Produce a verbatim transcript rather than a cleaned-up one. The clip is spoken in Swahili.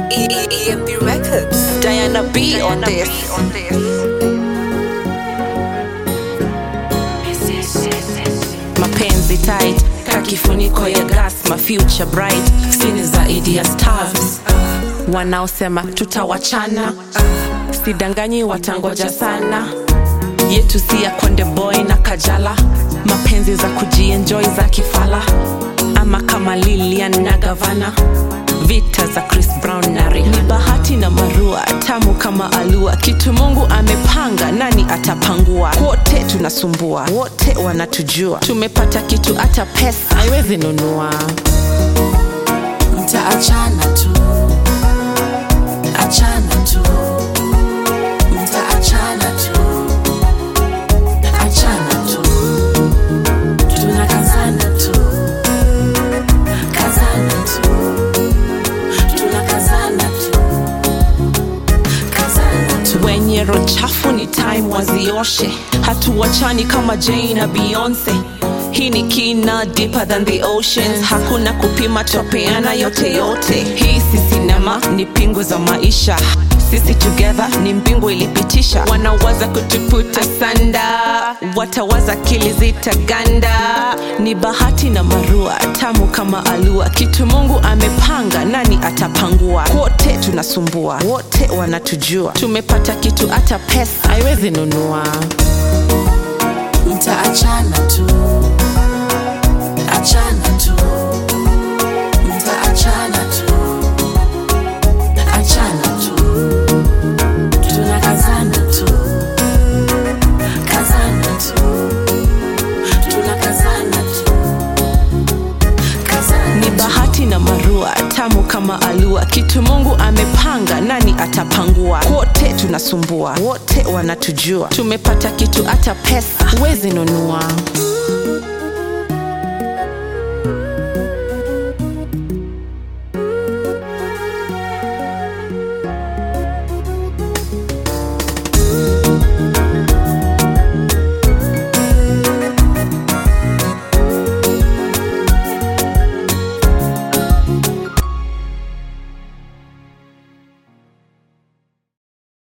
E M P Records. Diana B on this. Mapenzi tight, kakifuniko ya gas, my future bright. Sini zaidi ya stars. Wanaosema tutawachana, sidanganyi watangoja sana. Yetu si ya Konde Boy na Kajala, mapenzi za kujienjoy za kifala. Ama kama Lilian na Gavana, vita za Chris Brown na Rihanna. Ni bahati na marua, tamu kama alua. Kitu Mungu amepanga, nani atapangua? Wote tunasumbua, wote wanatujua. Tumepata kitu hata pesa haiwezi nunua. Mtaachana tu, achana tu. Mtaachana tu, achana tu. Tunakazana tu, kazana tu. Tunakazana tu, kazana tu. Wenye roho chafu ni time wazioshe. Hatuwachani kama Jay na Beyonce. Hii ni kina, deeper than the oceans. Hakuna kupima, twapeana yote yote. Hii si sinema, ni pingu za maisha. Sisi together ni mbingu ilipitisha. Wanawaza kutuputa sanda, watawaza kili zitaganda. Ni bahati na marua, tamu kama alua. Kitu Mungu amepanga, nani atapangua? Wote tunasumbua, wote wanatujua. Tumepata kitu hata pesa haiwezi nunua. Mtaachana tu, achana tu. Mtaachana tu, achana tu. Tunakazana tu, kazana tu. Tunakazana tu, kazana. Ni bahati na marua, tamu kama alua. Kitu Mungu amepanga, nani atapangua? Wote tunasumbua, wote wanatujua. Tumepata kitu hata pesa huwezi nunua.